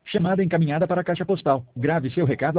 Chamada encaminhada para a caixa postal. Grave seu recado